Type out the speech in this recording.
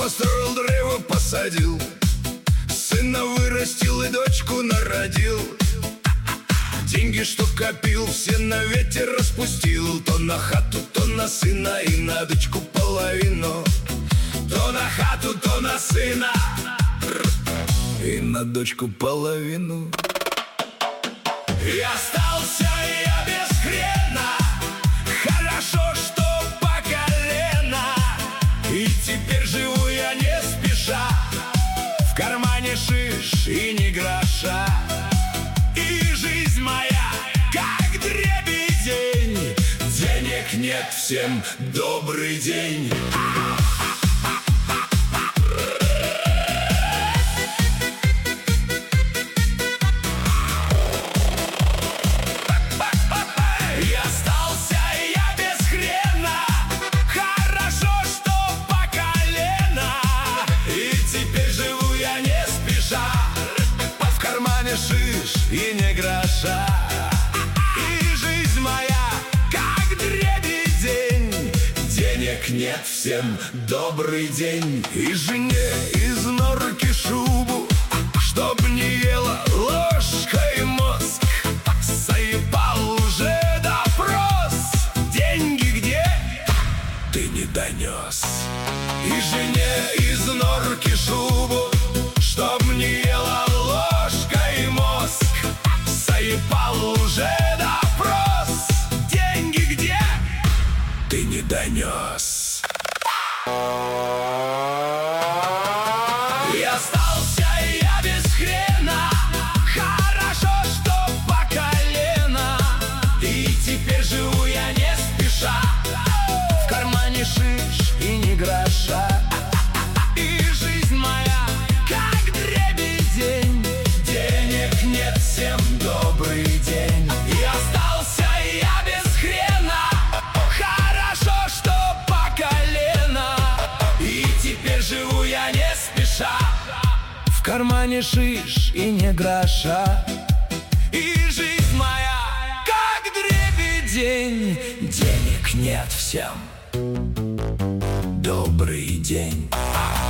построил, древо посадил, сына вырастил и дочку народил. Деньги, что копил, все на ветер распустил. То на хату, то на сына и на дочку половину. То на хату, то на сына и на дочку половину. И остался я без хрена. Хорошо, что по колено. И теперь живу я не спеша. В кармане шиш и ни гроша. И жизнь моя как дребедень. Денег нет, всем добрый день. Шиш и не гроша. И жизнь моя как дребедень. Денег нет, всем добрый день. И жене из норки шубу, чтоб не ела ложкой мозг. Заебал уже допрос. Деньги где? Ты не донес. И жене из норки шубу, чтоб не ела ложкой мозг. Заебал уже допрос. Деньги где? Ты не донес. И остался я без хрена. Хорошо, что по колено. И теперь живу я не спеша. В кармане шиш и ни гроша. И жизнь моя как дребедень. Денег нет, всем добрый день. И остался я без хрена. Хорошо, что по колено. И теперь живу я не спеша. В кармане шиш и не гроша. И жизнь моя как дребедень. Денег нет, всем добрый день.